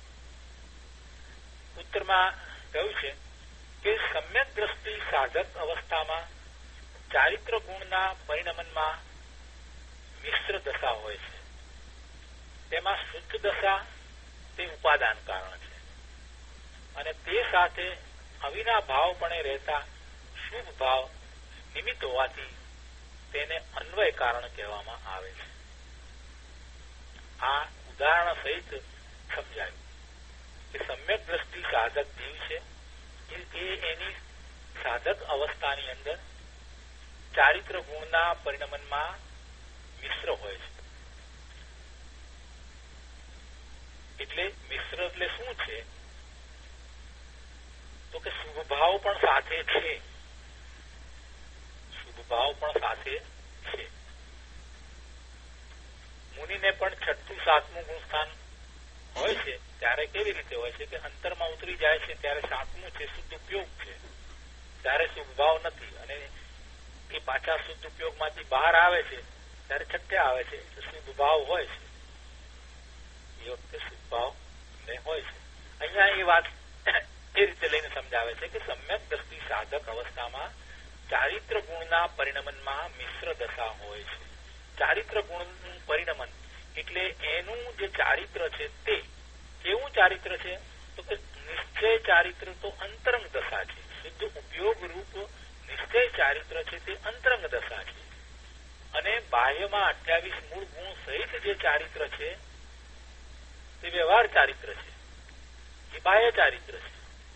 ઉત્તરમાં કહ્યું છે કે સમ્યક દ્રષ્ટિ સાધક અવસ્થામાં ચારિત્ર ગુણના પરિણમનમાં મિશ્ર દશા હોય છે. તેમાં શુદ્ધ દશા તે ઉપાદાન કારણ છે અને તે સાથે અવિના ભાવપણે રહેતા શુભ ભાવ નિમિત્ત હોવાથી તેને અન્વય કારણ કહેવામાં આવે છે. આ ઉદાહરણ સહિત સમજાયું કે સમ્યક દ્રષ્ટિ સાધક જીવ છે એ એની સાધક અવસ્થાની અંદર ચારિત્ર ગુણના પરિણમનમાં મિશ્ર હોય છે. એટલે મિશ્ર એટલે શું છે? તો કે શુભ ભાવ પણ સાથે છે, શુભ ભાવ પણ સાથે છે. મુનિને પણ છઠ્ઠું સાતમું ગુણસ્થાન હોય છે ત્યારે કેવી રીતે હોય છે કે અંતરમાં ઉતરી જાય છે ત્યારે સાતમું છે શુદ્ધ ઉપયોગ છે, ત્યારે શુભ ભાવ નથી, અને એ પાછા શુદ્ધ ઉપયોગમાંથી બહાર આવે છે ત્યારે છઠ્ઠે આવે છે એટલે શુભ ભાવ હોય છે. એ વખતે શુભ ભાવ હોય છે. અહીંયા એ વાત એ રીતે લઈને સમજાવે છે કે સમ્યક દ્રષ્ટિ સાધક અવસ્થામાં ચારિત્ર ગુણના પરિણમનમાં મિશ્ર દશા હોય છે. ચારિત્ર ગુણનું પરિણમન એટલે એનું જે ચારિત્ર છે તે કેવું ચારિત્ર છે તો કે નિશ્ચય ચારિત્ર તો અંતરંગ દશા છે. શુદ્ધ ઉપયોગ રૂપ નિશ્ચય ચારિત્ર છે તે અંતરંગ દશા છે. અને બાહ્યમાં અઠ્યાવીસ મૂળ ગુણ સહિત જે ચારિત્ર છે તે વ્યવહાર ચારિત્ર છે, એ બાહ્ય ચારિત્ર છે.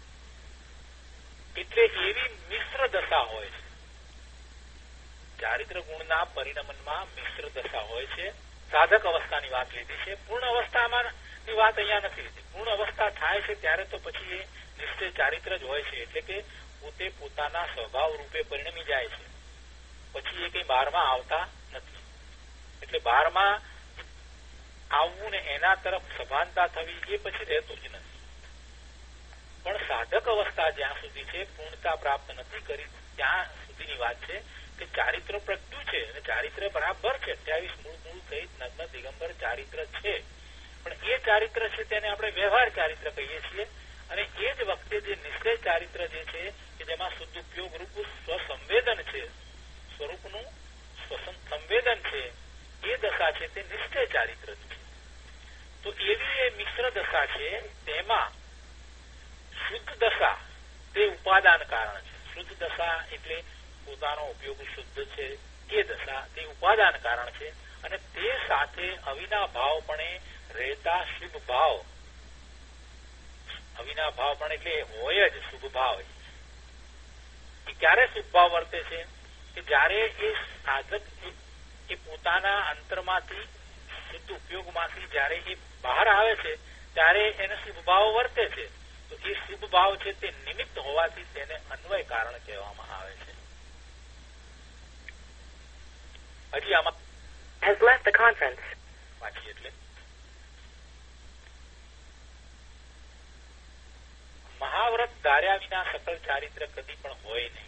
એટલે એવી મિશ્ર દશા હોય છે. ચારિત્ર ગુણના પરિણમનમાં મિશ્ર દશા હોય છે. સાધક અવસ્થાની વાત લીધી છે. પૂર્ણ અવસ્થામાં ની વાત અહીંયા નથી લીધી. પૂર્ણ અવસ્થા થાય છે ત્યારે તો પછી એ નિશ્ચય ચારિત્ર જ હોય છે. એટલે કે પોતે પોતાના સ્વભાવ રૂપે પરિણમી જાય છે. પછી એ કઈ બહારમાં આવતા નથી. એટલે બહારમાં આવવું ને એના તરફ સભાનતા થવી એ પછી રહેતું જ નથી. પણ સાધક અવસ્થા જ્યાં સુધી છે, પૂર્ણતા પ્રાપ્ત નથી કરી ત્યાં સુધીની વાત છે કે ચારિત્ર પ્રગટ્યું છે અને ચારિત્ર બરાબર છે. અઠ્યાવીસ મૂળ મૂળ સહિત નગ્ન દિગંબર ચારિત્ર છે. પણ એ ચારિત્ર છે તેને આપણે વ્યવહાર ચારિત્ર કહીએ છીએ. અને એ જ વખતે જે નિશ્ચય ચારિત્ર જે છે કે જેમાં શુદ્ધ ઉપયોગ રૂપ સ્વસંવેદન છે, સ્વરૂપનું સંવેદન છે, એ દશા છે તે નિશ્ચય ચારિત્ર છે. તો એવી એ મિશ્ર દશા છે તેમાં શુદ્ધ દશા તે ઉપાદાન કારણ છે. શુદ્ધ દશા એટલે પોતાનો ઉપયોગ શુદ્ધ છે એ દશા તે ઉપાદાન કારણ છે. અને તે સાથે અવિના ભાવપણે રહેતા શુભ ભાવ, અવિના ભાવ પણ એટલે હોય જ શુભ ભાવ. એ ક્યારે શુભ ભાવ વર્તે છે કે જયારે એ સાધક એ પોતાના અંતરમાંથી શુદ્ધ ઉપયોગમાંથી જયારે એ બહાર આવે છે ત્યારે એને શુભ ભાવ વર્તે છે. તો એ શુભ ભાવ છે તે નિમિત્ત હોવાથી તેને અન્વય કારણ કહેવામાં આવે છે. હજી આમાં has left the conference. પાછી એટલે મહાવ્રત ધાર્યા વિના સકલ ચારિત્ર કદી પણ હોય નહીં.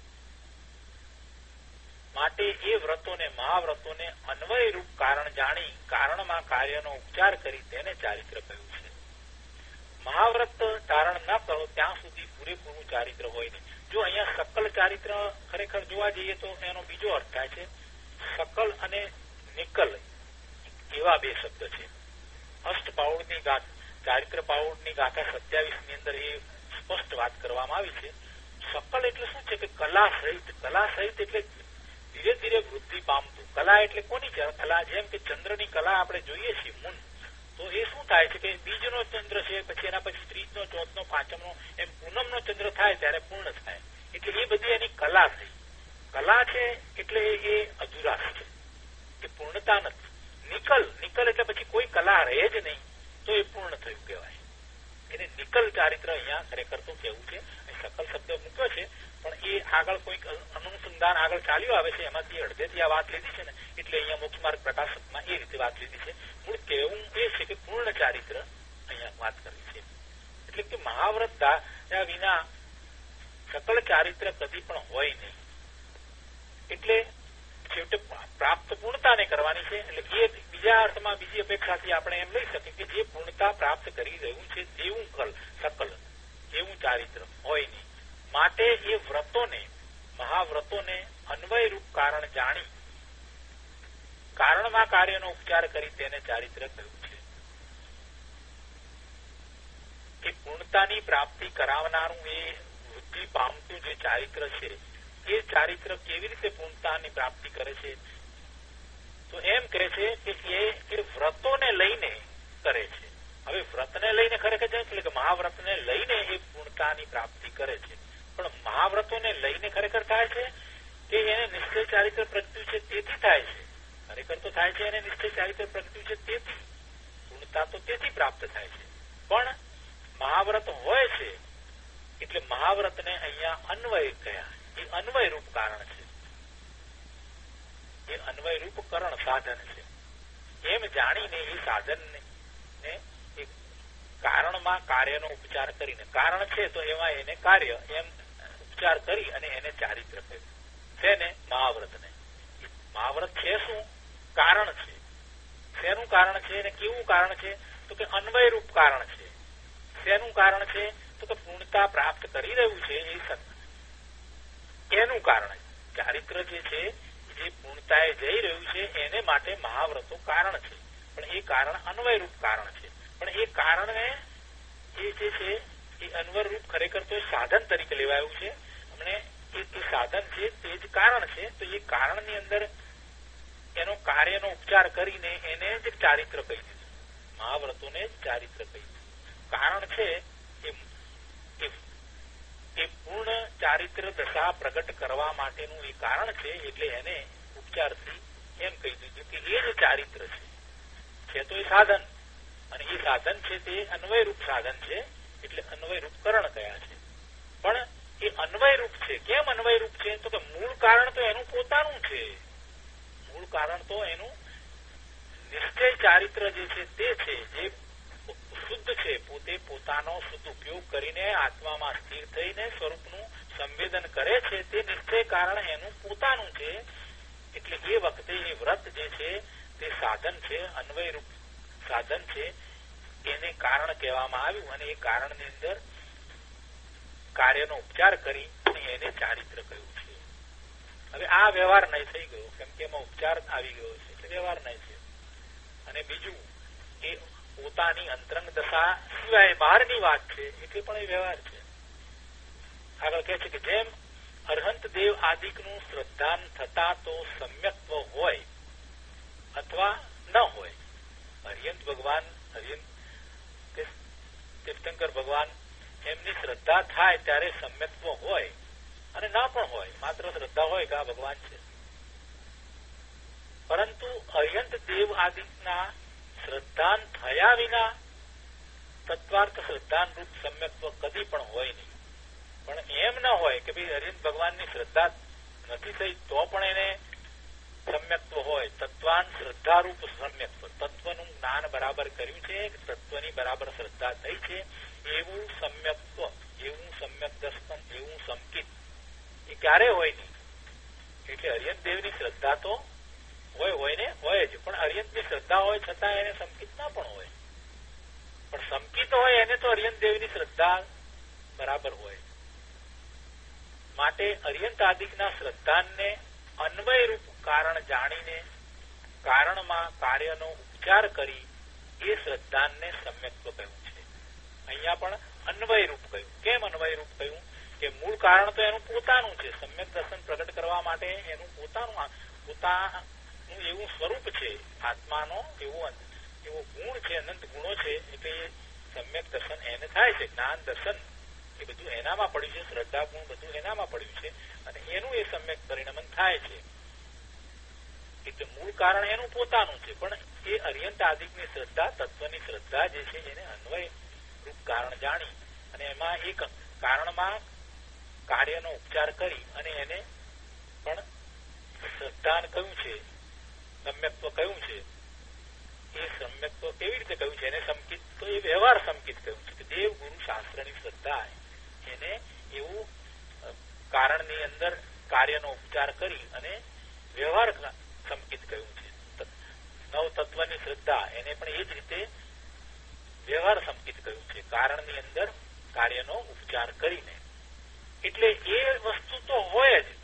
માટે એ વ્રતોને મહાવ્રતોને અન્વય રૂપ કારણ જાણી કારણમાં કાર્યનો ઉપચાર કરી તેને ચારિત્ર કહ્યું છે. મહાવ્રત ધારણ ન કરો ત્યાં સુધી પૂરેપૂરું ચારિત્ર હોય નહીં. જો અહીંયા સકલ ચારિત્ર ખરેખર જોવા જઈએ તો એનો બીજો અર્થ થાય છે સકલ અને નિકલ એવા બે શબ્દ છે. અષ્ટ પાઉડની ગાથા, ચારિત્ર પાઉડની ગાથા સત્યાવીસ ની અંદર એ સ્પષ્ટ વાત કરવામાં આવી છે. સકલ એટલે શું છે કે કલા સહિત, કલા સહિત એટલે ધીરે ધીરે વૃદ્ધિ પામતું. કલા એટલે કોની કલા? જેમ કે ચંદ્રની કલા આપણે જોઈએ છીએ મૂન, તો એ શું થાય છે કે બીજનો ચંદ્ર છે, પછી એના પછી ત્રીજનો, ચોથનો, પાંચમનો, એમ પૂનમનો ચંદ્ર થાય ત્યારે પૂર્ણ થાય. એટલે એ બધી એની કલા થઈ. કલા છે એટલે એ અધુરાશ છે, એ પૂર્ણતા નથી. નિકલ, નિકલ એટલે પછી કોઈ કલા રહે જ નહીં તો એ પૂર્ણ થયું કહેવાય. એને નિકલ ચારિત્ર અહીંયા ખરેખર તો કેવું છે. સકલ શબ્દ મૂક્યો છે પણ એ આગળ કોઈક અનુસંધાન આગળ ચાલ્યું આવે છે, એમાંથી અડધેથી આ વાત લીધી છે ને, એટલે અહીંયા મોક્ષ માર્ગ પ્રકાશકમાં એ રીતે વાત લીધી છે. મૂળ કહેવું એ છે કે પૂર્ણ ચારિત્ર અહીંયા વાત કરી છે. એટલે કે મહાવ્રત ધાર્યા વિના સકલ ચારિત્ર કદી પણ હોય નહીં. એટલે છેવટે પ્રાપ્ત પૂર્ણતાને કરવાની છે. એટલે એ બીજા અર્થમાં બીજી અપેક્ષાથી આપણે એમ લઈ શકીએ કે જે પૂર્ણતા પ્રાપ્ત કરી રહ્યું છે તેવું કલ સકલ એવું ચારિત્ર હોય નહીં. માટે એ વ્રતોને, મહાવ્રતોને અન્વય રૂપ કારણ જાણી કારણમાં કાર્યનો ઉપચાર કરી તેને ચારિત્ર કહ્યું છે. કે પૂર્ણતાની પ્રાપ્તિ કરાવનારું એ વૃદ્ધિ પામતું જે ચારિત્ર છે એ ચારિત્ર કેવી રીતે પૂર્ણતાની પ્રાપ્તિ કરે છે? તો એમ કહે છે કે એ વ્રતોને લઈને કરે છે. હવે વ્રતને લઈને ખરેખર છે એટલે કે મહાવ્રતને લઈને એ પૂર્ણતાની પ્રાપ્તિ કરે છે. પણ મહાવ્રતોને લઈને ખરેખર થાય છે કે એને નિશ્ચય ચારિત્ર પ્રગટ્યું છે તેથી થાય છે. ખરેખર તો થાય છે એને નિશ્ચય ચારિત્ર પ્રગટ્યું છે તેથી, પૂર્ણતા તો તેથી પ્રાપ્ત થાય છે. પણ મહાવ્રત હોય છે એટલે મહાવ્રતને અહીંયા અન્વય કયા, એ અન્વય રૂપ કારણ છે, એ અન્વય રૂપ કરણ સાધન છે. એમ જાણીને એ સાધનને એ કારણમાં કાર્યનો ઉપચાર કરીને, કારણ છે તો એમાં એને કાર્ય એમ ઉપચાર કરી અને એને ચારિત્ર કહ્યું છે ને મહાવ્રતને. મહાવ્રત છે શું? કારણ છે. શેનું કારણ છે અને કેવું કારણ છે? તો કે અન્વય રૂપ કારણ છે. શેનું કારણ છે? તો કે પૂર્ણતા પ્રાપ્ત કરી રહ્યું છે એ સત્ય એનું કારણ. ચારિત્ર જે છે જે પૂર્ણતાએ જઈ રહ્યું છે એને માટે મહાવ્રતો કારણ છે, પણ એ કારણ અન્વયરૂપ કારણ છે. પણ એ કારણને એ જે છે એ અન્વયરૂપ ખરેખર તો સાધન તરીકે લેવાયું છે. અને એ સાધન છે તે જ કારણ છે. તો એ કારણની અંદર એનો કાર્યનો ઉપચાર કરીને એને જ ચારિત્ર કહી દીધું. મહાવ્રતોને જ ચારિત્ર કહી દીધું. કારણ છે એ પૂર્ણ ચારિત્ર દશા પ્રગટ કરવા માટેનું એ કારણ છે, એટલે એને ઉપચારથી એમ કહી દીધું કે એ જ ચારિત્ર છે. તો એ સાધન, અને એ સાધન છે તે અન્વયરૂપ સાધન છે, એટલે અન્વયરૂપ કરણ કયા છે. પણ એ અન્વયરૂપ છે. કેમ અન્વયરૂપ છે? તો કે મૂળ કારણ તો એનું પોતાનું છે. મૂળ કારણ તો એનું નિશ્ચય ચારિત્ર જે છે તે છે, જે શુદ્ધ છે. પોતે પોતાનો શુદ્ધ ઉપયોગ કરીને આત્મામાં સ્થિર થઈને સ્વરૂપનું સંવેદન કરે છે. તે નિશ્ચય કારણ એનું પોતાનું છે. એટલે એ વખતે એ વ્રત જે છે તે સાધન છે, અન્વયરૂપ સાધન છે. એને કારણ કહેવામાં આવ્યું, અને એ કારણની અંદર કાર્યનો ઉપચાર કરી એને ચારિત્ર કહ્યું છે. હવે આ વ્યવહાર નહીં થઈ ગયો, કેમ કે એમાં ઉપચાર આવી ગયો છે, એટલે વ્યવહાર નહીં છે. અને બીજું એ પોતાની અંતરંગ દશા સિવાય બહારની વાત છે, એટલે પણ એ વ્યવહાર છે. આગળ કહે છે કે જેમ અરહંત દેવ આદિકનું શ્રદ્ધાન થતા તો સમ્યક્ત્વ હોય અથવા ન હોય. અર્યંત ભગવાન, અર્યંત તીર્થંકર ભગવાન એમની શ્રદ્ધા થાય ત્યારે સમ્યક્ત્વ હોય અને ના પણ હોય, માત્ર શ્રદ્ધા હોય કે આ ભગવાન છે. પરંતુ અર્યંત દેવ આદિના શ્રદ્ધાન થયા વિના તત્વાર્થ શ્રદ્ધાન રૂપ સમ્યક્ત્વ કદી પણ હોય નહીં. પણ એમ ન હોય કે ભાઈ અર્યંત ભગવાનની શ્રદ્ધા નથી થઈ તો પણ એને સમ્યક્ત્વ હોય. તત્વાન શ્રદ્ધારૂપ સમ્યક્ત્વ, તત્વનું જ્ઞાન બરાબર કર્યું છે, તત્વની બરાબર શ્રદ્ધા થઈ છે, એવું સમ્યક્ત્વ, એવું સમ્યક દર્શન, એવું સંકિત એ ક્યારે હોય નહીં. એટલે અર્યંત દેવની શ્રદ્ધા તો હોય હોય ને હોય જ, પણ અર્યંતની શ્રદ્ધા હોય છતાં એને સંકિત ના પણ હોય. પણ સંકિત હોય એને તો અર્યંત દેવની શ્રદ્ધા બરાબર હોય. માટે અર્યંત આદિકના શ્રદ્ધાને અન્વયરૂપ કારણ જાણીને કારણમાં કાર્યનો ઉપચાર કરી એ શ્રદ્ધાને સમ્યક્ત્વ કહ્યું છે. અહીંયા પણ અન્વયરૂપ કહ્યું. કેમ અન્વયરૂપ કહ્યું? કે મૂળ કારણ તો એનું પોતાનું છે. સમ્યક દર્શન પ્રગટ કરવા માટે એનું પોતાનું પોતાનું એવું સ્વરૂપ છે. આત્માનો એવો એવો ગુણ છે, અનંત ગુણો છે. એટલે એ સમ્યક દર્શન એને થાય છે. જ્ઞાન દર્શન એ બધું એનામાં પડ્યું છે, શ્રદ્ધા ગુણ બધું એનામાં પડ્યું છે, અને એનું એ સમ્યક પરિણમન થાય છે. એટલે મૂળ કારણ એનું પોતાનું છે. પણ એ અર્યંત આદિકની શ્રદ્ધા, તત્વની શ્રદ્ધા જે છે એને અન્વય રૂપ કારણ જાણી અને એમાં એક કારણમાં કાર્યનો ઉપચાર કરી અને એને પણ શ્રદ્ધાન કહ્યું છે, સમ્યક્ત્વ કહ્યું છે. એ સમ્યક્ત્વ કેવી રીતે કહ્યું છે? એને સંકિત તો એ વ્યવહાર સંકિત કહ્યું છે કે દેવ ગુરુ શાસ્ત્રની શ્રદ્ધા એને એવું કારણની અંદર કાર્યનો ઉપચાર કરી અને વ્યવહાર સંકિત કહ્યું છે. નવ તત્વની શ્રદ્ધા એને પણ એ જ રીતે વ્યવહાર સંકિત કહ્યું છે, કારણની અંદર કાર્યનો ઉપચાર કરીને. એટલે એ વસ્તુ તો હોય જ,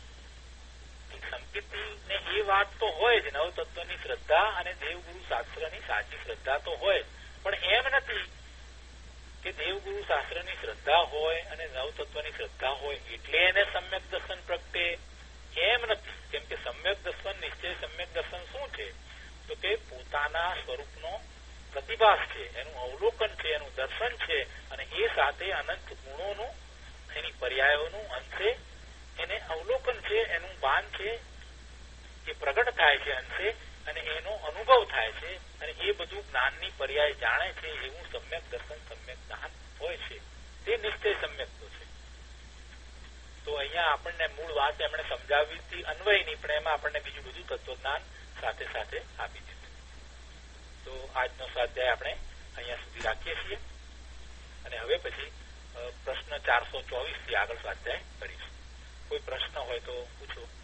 સંકિતની ને એ વાત તો હોય જ. નવ તત્વની શ્રદ્ધા અને દેવગુરુ શાસ્ત્રની સાચી શ્રદ્ધા તો હોય, પણ એમ નથી કે દેવગુરુ શાસ્ત્રની શ્રદ્ધા હોય અને નવ તત્વની શ્રદ્ધા હોય એટલે એને સમ્યક દર્શન પ્રગટે, એમ નથી. કેમ કે સમ્યક દર્શન, નિશ્ચય સમ્યક દર્શન શું છે? તો કે પોતાના સ્વરૂપનો પ્રતિભાસ છે, એનું અવલોકન છે, એનું દર્શન છે, અને એ સાથે અનંત ગુણોનું, એની પર્યાયોનું અંશે એને અવલોકન છે, એનું ભાન છે, એ પ્રગટ થાય છે અંશે, અને એનો અનુભવ થાય છે, અને એ બધું જ્ઞાનની પર્યાય જાણે છે. એવું સમ્યક દર્શન, સમ્યક જ્ઞાન હોય છે. તે નિશ્ચય સમ્યક્તો છે. તો અહીંયા આપણને મૂળ વાત એમણે સમજાવી હતી અન્વયની, પણ એમાં આપણને બીજું બધું તત્વજ્ઞાન સાથે સાથે આપી દીધું. તો આજનો સ્વાધ્યાય આપણે અહીંયા સુધી રાખીએ છીએ, અને હવે પછી પ્રશ્ન ચારસો ચોવીસ થી આગળ સ્વાધ્યાય કરીશું. કોઈ પ્રશ્ન હોય તો પૂછો.